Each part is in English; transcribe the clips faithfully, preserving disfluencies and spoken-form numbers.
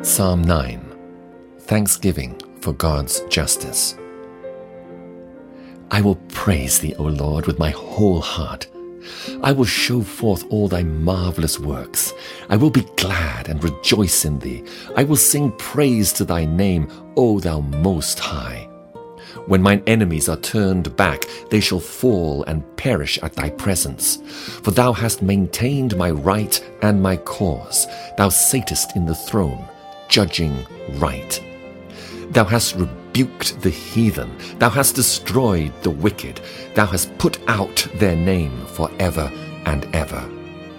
Psalm nine. Thanksgiving for God's justice. I will praise thee, O Lord, with my whole heart. I will show forth all thy marvelous works. I will be glad and rejoice in thee. I will sing praise to thy name, O thou Most High. When mine enemies are turned back, they shall fall and perish at thy presence. For thou hast maintained my right and my cause. Thou satest in the throne, judging right. Thou hast rebuked the heathen. Thou hast destroyed the wicked. Thou hast put out their name for ever and ever.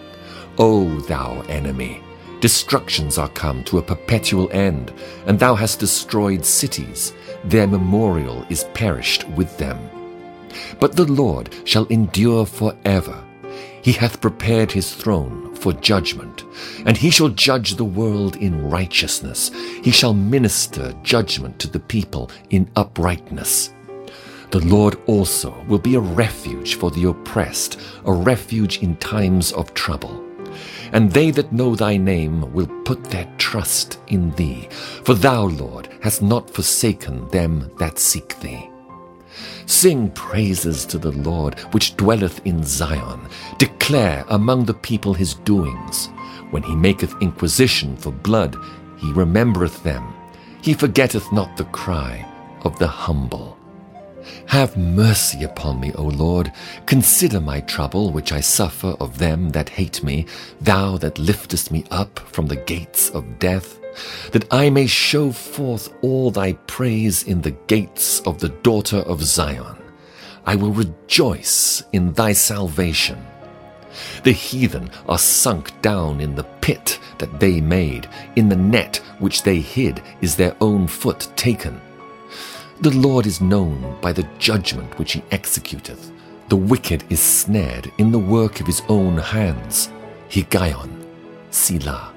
O thou enemy, destructions are come to a perpetual end, and thou hast destroyed cities. Their memorial is perished with them. But the Lord shall endure forever. He hath prepared his throne for judgment, and he shall judge the world in righteousness. He shall minister judgment to the people in uprightness. The Lord also will be a refuge for the oppressed, a refuge in times of trouble. And they that know thy name will put their trust in thee. For thou, Lord, hast not forsaken them that seek thee. Sing praises to the Lord, which dwelleth in Zion. Declare among the people his doings. When he maketh inquisition for blood, he remembereth them. He forgetteth not the cry of the humble. Have mercy upon me, O Lord. Consider my trouble which I suffer of them that hate me, thou that liftest me up from the gates of death, that I may show forth all thy praise in the gates of the daughter of Zion. I will rejoice in thy salvation. The heathen are sunk down in the pit that they made. In the net which they hid is their own foot taken. The Lord is known by the judgment which he executeth. The wicked is snared in the work of his own hands. Higgaion, Selah.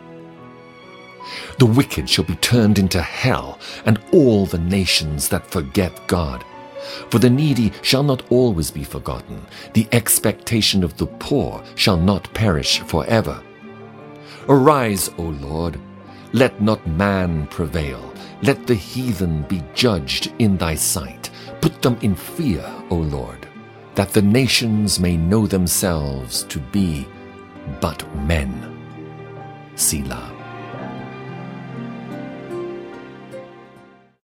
The wicked shall be turned into hell, and all the nations that forget God. For the needy shall not always be forgotten. The expectation of the poor shall not perish forever. Arise, O Lord, let not man prevail. Let the heathen be judged in thy sight. Put them in fear, O Lord, that the nations may know themselves to be but men. Selah.